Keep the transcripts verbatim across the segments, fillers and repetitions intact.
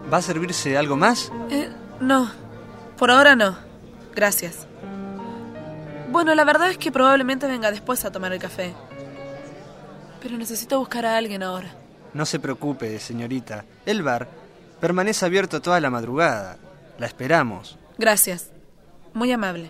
¿Va a servirse algo más? Eh, no, por ahora no. Gracias. Bueno, la verdad es que probablemente venga después a tomar el café. Pero necesito buscar a alguien ahora. No se preocupe, señorita. El bar permanece abierto toda la madrugada. La esperamos. Gracias. Muy amable.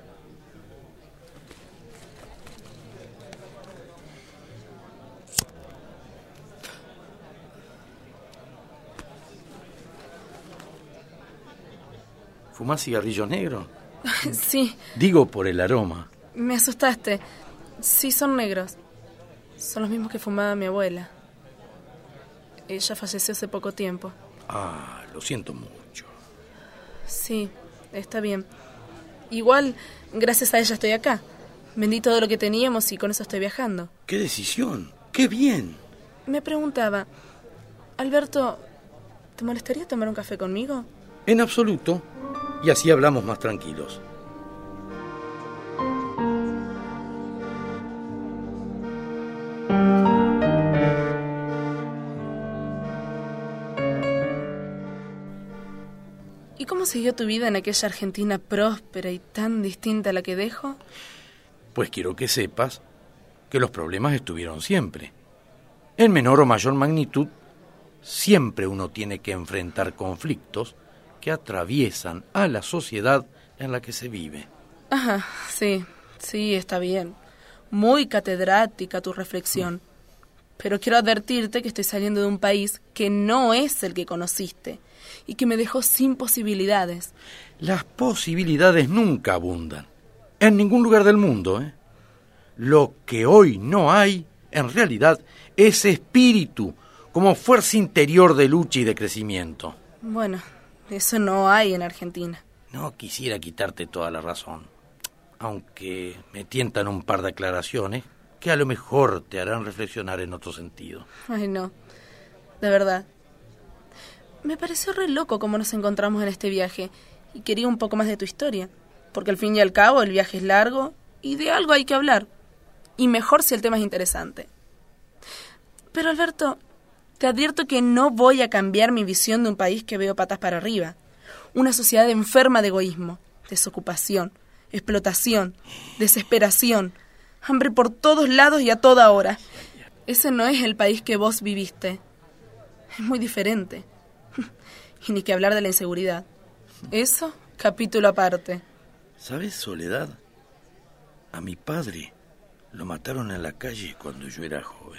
¿Fumás cigarrillos negros? Sí. Digo por el aroma. Me asustaste. Sí, son negros. Son los mismos que fumaba mi abuela. Ella falleció hace poco tiempo. Ah, lo siento mucho. Sí, está bien. Igual, gracias a ella estoy acá. Vendí todo lo que teníamos y con eso estoy viajando. ¡Qué decisión! ¡Qué bien! Me preguntaba, Alberto, ¿te molestaría tomar un café conmigo? En absoluto. Y así hablamos más tranquilos. ¿Y cómo siguió tu vida en aquella Argentina próspera y tan distinta a la que dejo? Pues quiero que sepas que los problemas estuvieron siempre. En menor o mayor magnitud, siempre uno tiene que enfrentar conflictos que atraviesan a la sociedad en la que se vive. Ajá, sí, sí, está bien. Muy catedrática tu reflexión. Pero quiero advertirte que estoy saliendo de un país que no es el que conociste y que me dejó sin posibilidades. Las posibilidades nunca abundan, en ningún lugar del mundo, ¿eh? Lo que hoy no hay, en realidad, es espíritu, como fuerza interior de lucha y de crecimiento. Bueno, eso no hay en Argentina. No quisiera quitarte toda la razón, aunque me tientan un par de aclaraciones que a lo mejor te harán reflexionar en otro sentido. Ay, no, de verdad. Me pareció re loco cómo nos encontramos en este viaje y quería un poco más de tu historia, porque al fin y al cabo el viaje es largo y de algo hay que hablar, y mejor si el tema es interesante. Pero Alberto, te advierto que no voy a cambiar mi visión de un país que veo patas para arriba, una sociedad enferma de egoísmo, desocupación, explotación, desesperación, hambre por todos lados y a toda hora. Ese no es el país que vos viviste. Es muy diferente. Y ni que hablar de la inseguridad. Eso, capítulo aparte. ¿Sabes, Soledad? A mi padre lo mataron en la calle cuando yo era joven.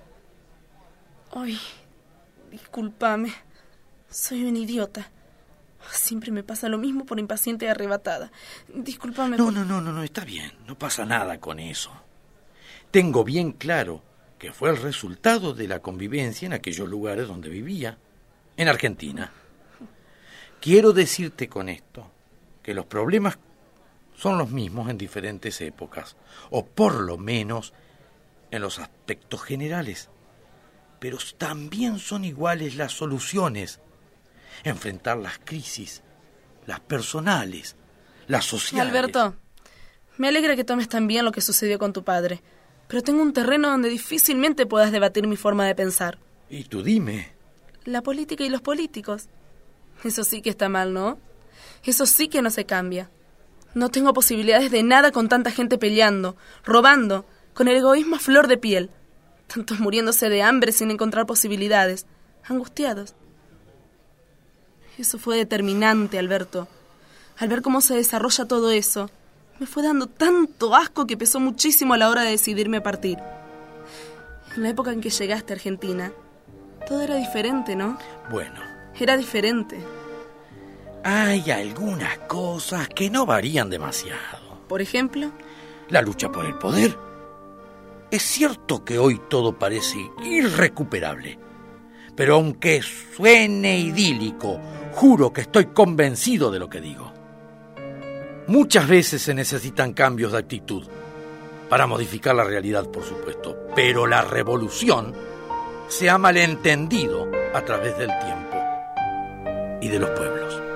Ay, discúlpame. Soy una idiota. Siempre me pasa lo mismo por impaciente y arrebatada. Discúlpame. No, por... no, no, no, no, está bien. No pasa nada con eso. Tengo bien claro que fue el resultado de la convivencia en aquellos lugares donde vivía, en Argentina. Quiero decirte con esto que los problemas son los mismos en diferentes épocas, o por lo menos en los aspectos generales. Pero también son iguales las soluciones. Enfrentar las crisis, las personales, las sociales. Alberto, me alegra que tomes tan bien lo que sucedió con tu padre, pero tengo un terreno donde difícilmente puedas debatir mi forma de pensar. Y tú dime. La política y los políticos. Eso sí que está mal, ¿no? Eso sí que no se cambia. No tengo posibilidades de nada con tanta gente peleando, robando, con el egoísmo a flor de piel. Tantos muriéndose de hambre sin encontrar posibilidades, angustiados. Eso fue determinante, Alberto. Al ver cómo se desarrolla todo eso, me fue dando tanto asco que pesó muchísimo a la hora de decidirme a partir. En la época en que llegaste a Argentina, todo era diferente, ¿no? Bueno. Era diferente. Hay algunas cosas que no varían demasiado. ¿Por ejemplo? La lucha por el poder. Es cierto que hoy todo parece irrecuperable, pero aunque suene idílico, juro que estoy convencido de lo que digo. Muchas veces se necesitan cambios de actitud para modificar la realidad, por supuesto, pero la revolución se ha malentendido a través del tiempo y de los pueblos.